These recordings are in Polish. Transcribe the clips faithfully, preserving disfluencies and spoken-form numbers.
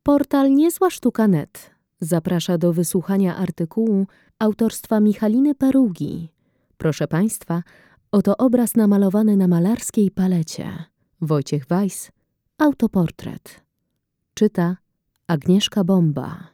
Portal Niezła Sztuka kropka net zaprasza do wysłuchania artykułu autorstwa Michaliny Perugi. Proszę Państwa, oto obraz namalowany na malarskiej palecie. Wojciech Weiss, autoportret. Czyta Agnieszka Bomba.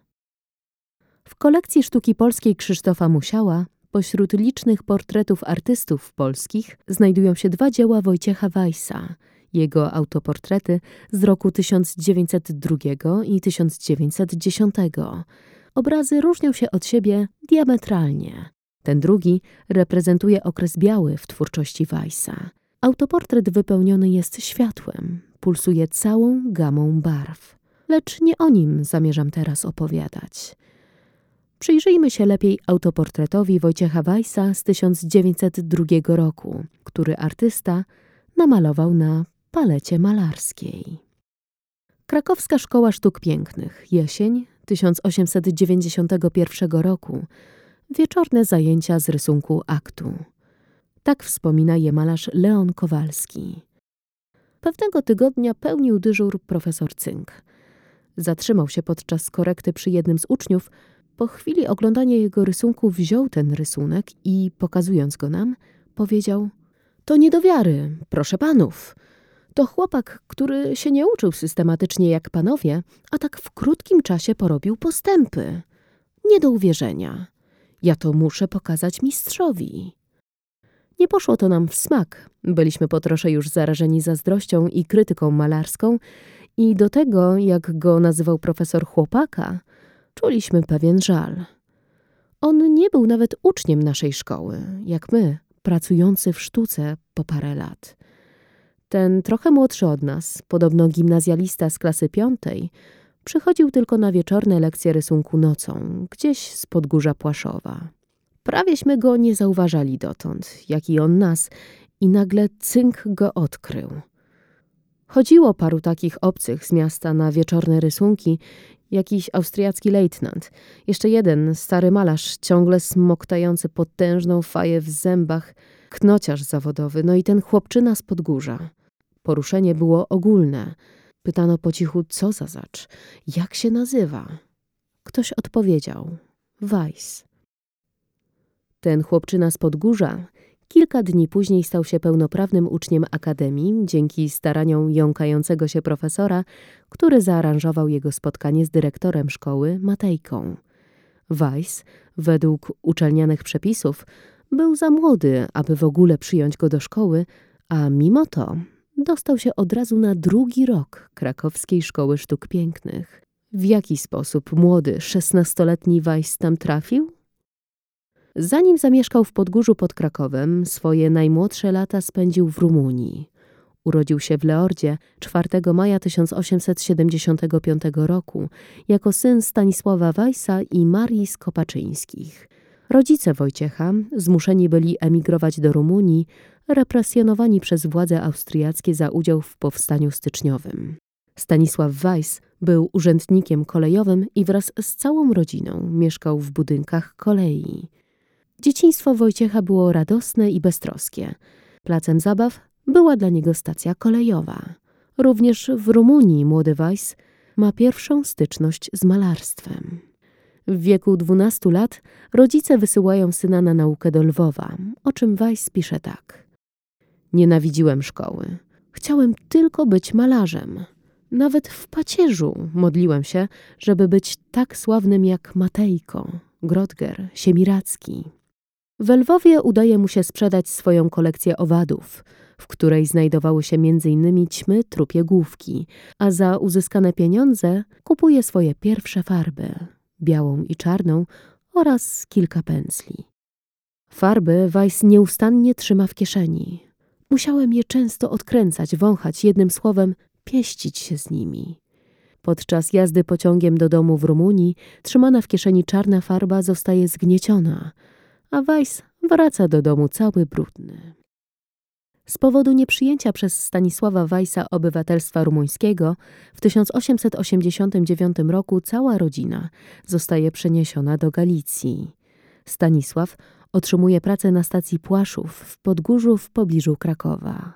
W kolekcji sztuki polskiej Krzysztofa Musiała pośród licznych portretów artystów polskich znajdują się dwa dzieła Wojciecha Weissa, jego autoportrety z roku tysiąc dziewięćset drugiego i tysiąc dziewięćset dziesiątego. Obrazy różnią się od siebie diametralnie. Ten drugi reprezentuje okres biały w twórczości Weissa. Autoportret wypełniony jest światłem, pulsuje całą gamą barw. Lecz nie o nim zamierzam teraz opowiadać. Przyjrzyjmy się lepiej autoportretowi Wojciecha Weissa z tysiąc dziewięćset drugiego roku, który artysta namalował na palecie malarskiej. Krakowska Szkoła Sztuk Pięknych, jesień tysiąc osiemset dziewięćdziesiątego pierwszego roku. Wieczorne zajęcia z rysunku aktu. Tak wspomina je malarz Leon Kowalski. Pewnego tygodnia pełnił dyżur profesor Cynk. Zatrzymał się podczas korekty przy jednym z uczniów. Po chwili oglądania jego rysunku wziął ten rysunek i, pokazując go nam, powiedział: to nie do wiary, proszę panów. To chłopak, który się nie uczył systematycznie jak panowie, a tak w krótkim czasie porobił postępy. Nie do uwierzenia. Ja to muszę pokazać mistrzowi. Nie poszło to nam w smak. Byliśmy po trosze już zarażeni zazdrością i krytyką malarską i do tego, jak go nazywał profesor chłopaka, czuliśmy pewien żal. On nie był nawet uczniem naszej szkoły, jak my, pracujący w sztuce po parę lat. Ten trochę młodszy od nas, podobno gimnazjalista z klasy piątej, przychodził tylko na wieczorne lekcje rysunku nocą, gdzieś z Podgórza Płaszowa. Prawieśmy go nie zauważali dotąd, jak i on nas, i nagle Cynk go odkrył. Chodziło paru takich obcych z miasta na wieczorne rysunki, jakiś austriacki lejtnant, jeszcze jeden stary malarz, ciągle smoktający potężną faję w zębach, knociarz zawodowy, no i ten chłopczyna z Podgórza. Poruszenie było ogólne. Pytano po cichu, co za zacz, jak się nazywa. Ktoś odpowiedział: Weiss. Ten chłopczyna z Podgórza kilka dni później stał się pełnoprawnym uczniem akademii dzięki staraniom jąkającego się profesora, który zaaranżował jego spotkanie z dyrektorem szkoły, Matejką. Weiss, według uczelnianych przepisów, był za młody, aby w ogóle przyjąć go do szkoły, a mimo to dostał się od razu na drugi rok Krakowskiej Szkoły Sztuk Pięknych. W jaki sposób młody, szesnastoletni Weiss tam trafił? Zanim zamieszkał w Podgórzu pod Krakowem, swoje najmłodsze lata spędził w Rumunii. Urodził się w Leordzie czwartego maja tysiąc osiemset siedemdziesiątego piątego roku jako syn Stanisława Weissa i Marii Skopaczyńskich. Rodzice Wojciecha zmuszeni byli emigrować do Rumunii, represjonowani przez władze austriackie za udział w powstaniu styczniowym. Stanisław Weiss był urzędnikiem kolejowym i wraz z całą rodziną mieszkał w budynkach kolei. Dzieciństwo Wojciecha było radosne i beztroskie. Placem zabaw była dla niego stacja kolejowa. Również w Rumunii młody Weiss ma pierwszą styczność z malarstwem. W wieku dwunastu lat rodzice wysyłają syna na naukę do Lwowa, o czym Weiss pisze tak. Nienawidziłem szkoły. Chciałem tylko być malarzem. Nawet w pacierzu modliłem się, żeby być tak sławnym jak Matejko, Grotger, Siemiracki. We Lwowie udaje mu się sprzedać swoją kolekcję owadów, w której znajdowały się między innymi ćmy trupie główki, a za uzyskane pieniądze kupuje swoje pierwsze farby, białą i czarną oraz kilka pędzli. Farby Weiss nieustannie trzyma w kieszeni. Musiałem je często odkręcać, wąchać, jednym słowem pieścić się z nimi. Podczas jazdy pociągiem do domu w Rumunii trzymana w kieszeni czarna farba zostaje zgnieciona, a Weiss wraca do domu cały brudny. Z powodu nieprzyjęcia przez Stanisława Weissa obywatelstwa rumuńskiego w tysiąc osiemset osiemdziesiątym dziewiątym roku cała rodzina zostaje przeniesiona do Galicji. Stanisław otrzymuje pracę na stacji Płaszów w Podgórzu w pobliżu Krakowa.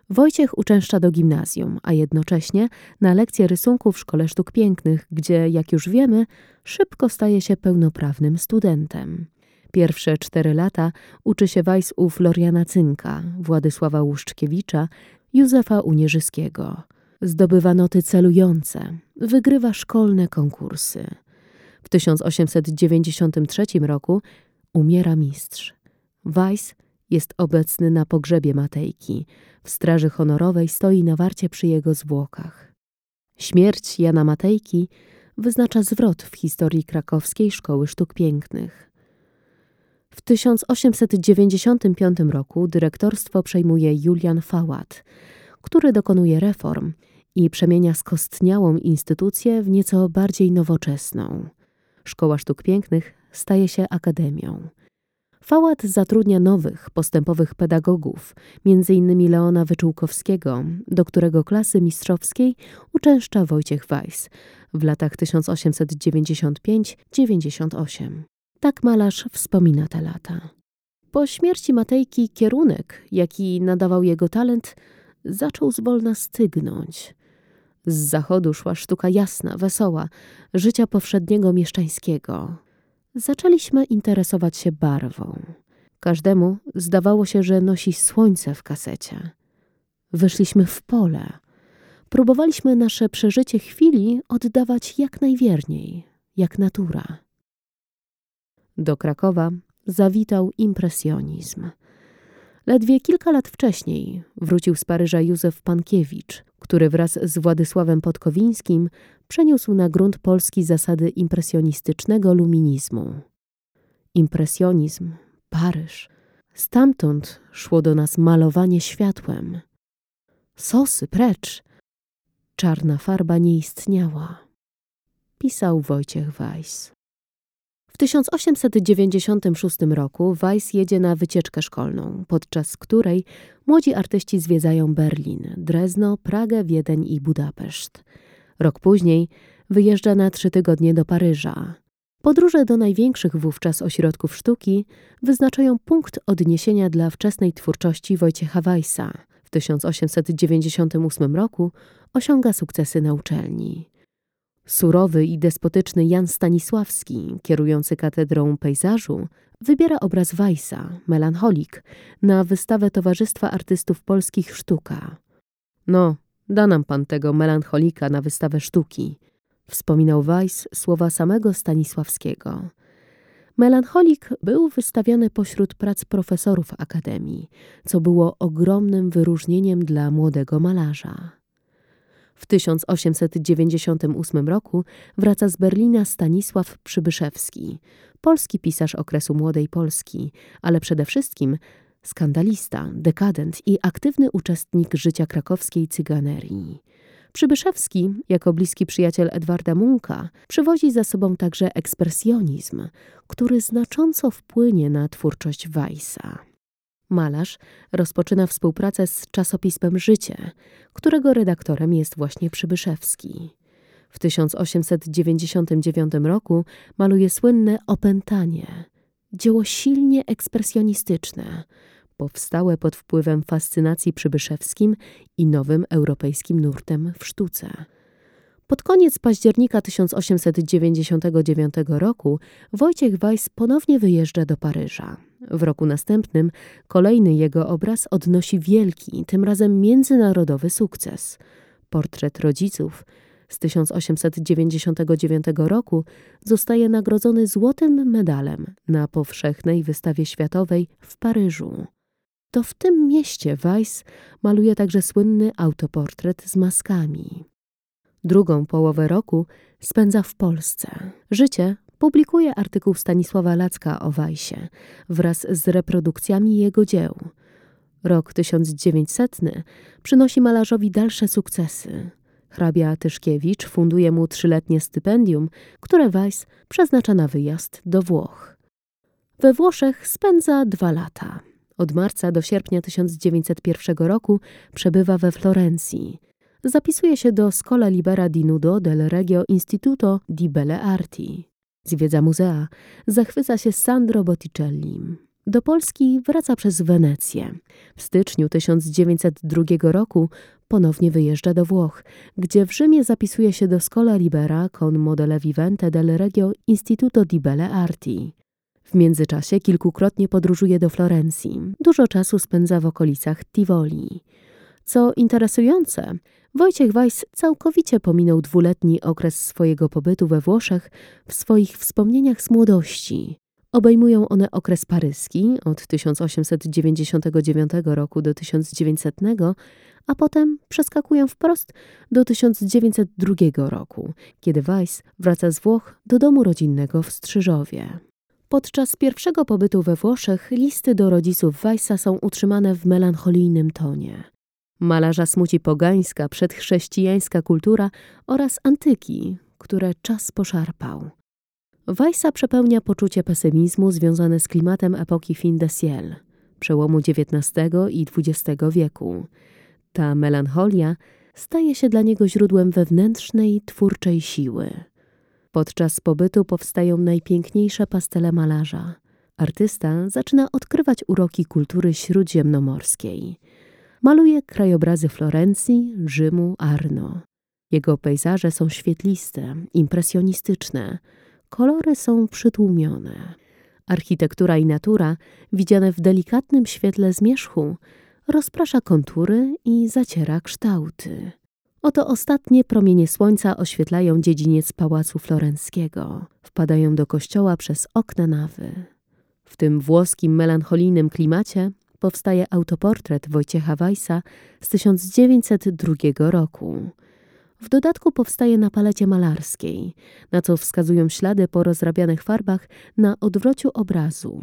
Wojciech uczęszcza do gimnazjum, a jednocześnie na lekcje rysunku w Szkole Sztuk Pięknych, gdzie, jak już wiemy, szybko staje się pełnoprawnym studentem. Pierwsze cztery lata uczy się Weiss u Floriana Cynka, Władysława Łuszczkiewicza, Józefa Unierzyskiego. Zdobywa noty celujące, wygrywa szkolne konkursy. W tysiąc osiemset dziewięćdziesiątym trzecim roku umiera mistrz. Weiss jest obecny na pogrzebie Matejki. W straży honorowej stoi na warcie przy jego zwłokach. Śmierć Jana Matejki wyznacza zwrot w historii krakowskiej Szkoły Sztuk Pięknych. W tysiąc osiemset dziewięćdziesiątym piątym roku dyrektorstwo przejmuje Julian Fałat, który dokonuje reform i przemienia skostniałą instytucję w nieco bardziej nowoczesną. Szkoła Sztuk Pięknych staje się akademią. Fałat zatrudnia nowych, postępowych pedagogów, między innymi Leona Wyczółkowskiego, do którego klasy mistrzowskiej uczęszcza Wojciech Weiss w latach tysiąc osiemset dziewięćdziesiątym piątym do dziewięćdziesiątego ósmego. Tak malarz wspomina te lata. Po śmierci Matejki kierunek, jaki nadawał jego talent, zaczął zwolna stygnąć. Z zachodu szła sztuka jasna, wesoła, życia powszedniego mieszczańskiego. Zaczęliśmy interesować się barwą. Każdemu zdawało się, że nosi słońce w kasecie. Wyszliśmy w pole. Próbowaliśmy nasze przeżycie chwili oddawać jak najwierniej, jak natura. Do Krakowa zawitał impresjonizm. Ledwie kilka lat wcześniej wrócił z Paryża Józef Pankiewicz, który wraz z Władysławem Podkowińskim przeniósł na grunt Polski zasady impresjonistycznego luminizmu. Impresjonizm, Paryż. Stamtąd szło do nas malowanie światłem. Sosy, precz! Czarna farba nie istniała. Pisał Wojciech Weiss. W tysiąc osiemset dziewięćdziesiątym szóstym roku Weiss jedzie na wycieczkę szkolną, podczas której młodzi artyści zwiedzają Berlin, Drezno, Pragę, Wiedeń i Budapeszt. Rok później wyjeżdża na trzy tygodnie do Paryża. Podróże do największych wówczas ośrodków sztuki wyznaczają punkt odniesienia dla wczesnej twórczości Wojciecha Weissa. W tysiąc osiemset dziewięćdziesiątym ósmym roku osiąga sukcesy na uczelni. Surowy i despotyczny Jan Stanisławski, kierujący katedrą pejzażu, wybiera obraz Weissa, Melancholik, na wystawę Towarzystwa Artystów Polskich Sztuka. No, da nam pan tego melancholika na wystawę sztuki, wspominał Weiss słowa samego Stanisławskiego. Melancholik był wystawiony pośród prac profesorów akademii, co było ogromnym wyróżnieniem dla młodego malarza. W tysiąc osiemset dziewięćdziesiątym ósmym roku wraca z Berlina Stanisław Przybyszewski, polski pisarz okresu Młodej Polski, ale przede wszystkim skandalista, dekadent i aktywny uczestnik życia krakowskiej cyganerii. Przybyszewski, jako bliski przyjaciel Edwarda Munka, przywozi za sobą także ekspresjonizm, który znacząco wpłynie na twórczość Weissa. Malarz rozpoczyna współpracę z czasopismem Życie, którego redaktorem jest właśnie Przybyszewski. W tysiąc osiemset dziewięćdziesiątym dziewiątym roku maluje słynne Opętanie, dzieło silnie ekspresjonistyczne, powstałe pod wpływem fascynacji Przybyszewskim i nowym europejskim nurtem w sztuce. Pod koniec października tysiąc osiemset dziewięćdziesiątego dziewiątego roku Wojciech Weiss ponownie wyjeżdża do Paryża. W roku następnym kolejny jego obraz odnosi wielki, tym razem międzynarodowy sukces. Portret rodziców z tysiąc osiemset dziewięćdziesiątego dziewiątego roku zostaje nagrodzony złotym medalem na powszechnej wystawie światowej w Paryżu. To w tym mieście Weiss maluje także słynny autoportret z maskami. Drugą połowę roku spędza w Polsce. Życie publikuje artykuł Stanisława Lacka o Weissie wraz z reprodukcjami jego dzieł. Rok tysiąc dziewięćsetny przynosi malarzowi dalsze sukcesy. Hrabia Tyszkiewicz funduje mu trzyletnie stypendium, które Weiss przeznacza na wyjazd do Włoch. We Włoszech spędza dwa lata. Od marca do sierpnia tysiąc dziewięćset pierwszego roku przebywa we Florencji. Zapisuje się do Scuola Libera di Nudo del Regio Istituto di Belle Arti. Zwiedza muzea, zachwyca się Sandro Botticellim. Do Polski wraca przez Wenecję. W styczniu tysiąc dziewięćset drugiego roku ponownie wyjeżdża do Włoch, gdzie w Rzymie zapisuje się do Scuola Libera con modele vivente del Regio Istituto di Belle Arti. W międzyczasie kilkukrotnie podróżuje do Florencji. Dużo czasu spędza w okolicach Tivoli. Co interesujące, Wojciech Weiss całkowicie pominął dwuletni okres swojego pobytu we Włoszech w swoich wspomnieniach z młodości. Obejmują one okres paryski od tysiąc osiemset dziewięćdziesiątego dziewiątego roku do tysiąc dziewięćsetnego, a potem przeskakują wprost do tysiąc dziewięćset drugiego roku, kiedy Weiss wraca z Włoch do domu rodzinnego w Strzyżowie. Podczas pierwszego pobytu we Włoszech listy do rodziców Weissa są utrzymane w melancholijnym tonie. Malarza smuci pogańska, przedchrześcijańska kultura oraz antyki, które czas poszarpał. Weissa przepełnia poczucie pesymizmu związane z klimatem epoki fin de siècle, przełomu dziewiętnastego i dwudziestego wieku. Ta melancholia staje się dla niego źródłem wewnętrznej, twórczej siły. Podczas pobytu powstają najpiękniejsze pastele malarza. Artysta zaczyna odkrywać uroki kultury śródziemnomorskiej. Maluje krajobrazy Florencji, Rzymu, Arno. Jego pejzaże są świetliste, impresjonistyczne. Kolory są przytłumione. Architektura i natura, widziane w delikatnym świetle zmierzchu, rozprasza kontury i zaciera kształty. Oto ostatnie promienie słońca oświetlają dziedziniec pałacu florenckiego. Wpadają do kościoła przez okna nawy. W tym włoskim, melancholijnym klimacie powstaje autoportret Wojciecha Weissa z tysiąc dziewięćset drugiego roku. W dodatku powstaje na palecie malarskiej, na co wskazują ślady po rozrabianych farbach na odwrociu obrazu.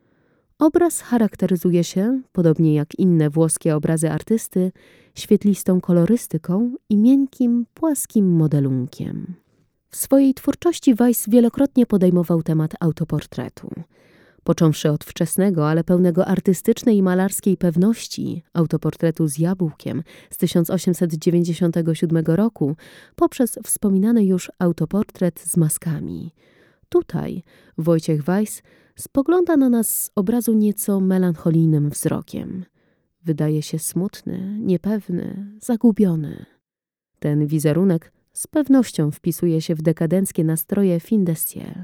Obraz charakteryzuje się, podobnie jak inne włoskie obrazy artysty, świetlistą kolorystyką i miękkim, płaskim modelunkiem. W swojej twórczości Weiss wielokrotnie podejmował temat autoportretu. Począwszy od wczesnego, ale pełnego artystycznej i malarskiej pewności autoportretu z jabłkiem z tysiąc osiemset dziewięćdziesiątego siódmego roku, poprzez wspominany już autoportret z maskami. Tutaj Wojciech Weiss spogląda na nas z obrazu nieco melancholijnym wzrokiem. Wydaje się smutny, niepewny, zagubiony. Ten wizerunek z pewnością wpisuje się w dekadenckie nastroje fin de siècle.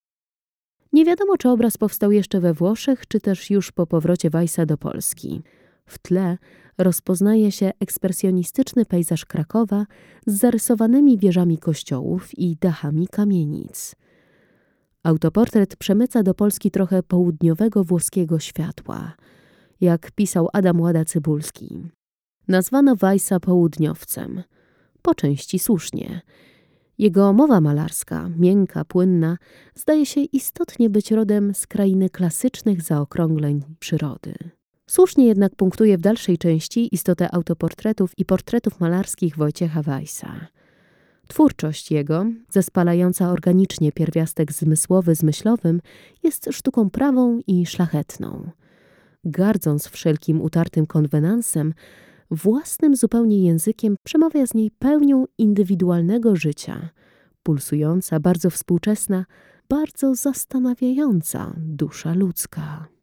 Nie wiadomo, czy obraz powstał jeszcze we Włoszech, czy też już po powrocie Weissa do Polski. W tle rozpoznaje się ekspresjonistyczny pejzaż Krakowa z zarysowanymi wieżami kościołów i dachami kamienic. Autoportret przemyca do Polski trochę południowego włoskiego światła, jak pisał Adam Łada-Cybulski. Nazwano Weissa południowcem. Po części słusznie. Jego mowa malarska, miękka, płynna, zdaje się istotnie być rodem z krainy klasycznych zaokrągleń przyrody. Słusznie jednak punktuje w dalszej części istotę autoportretów i portretów malarskich Wojciecha Weissa. Twórczość jego, zespalająca organicznie pierwiastek zmysłowy z myślowym, jest sztuką prawą i szlachetną. Gardząc wszelkim utartym konwenansem, własnym zupełnie językiem przemawia z niej pełnią indywidualnego życia, pulsująca, bardzo współczesna, bardzo zastanawiająca dusza ludzka.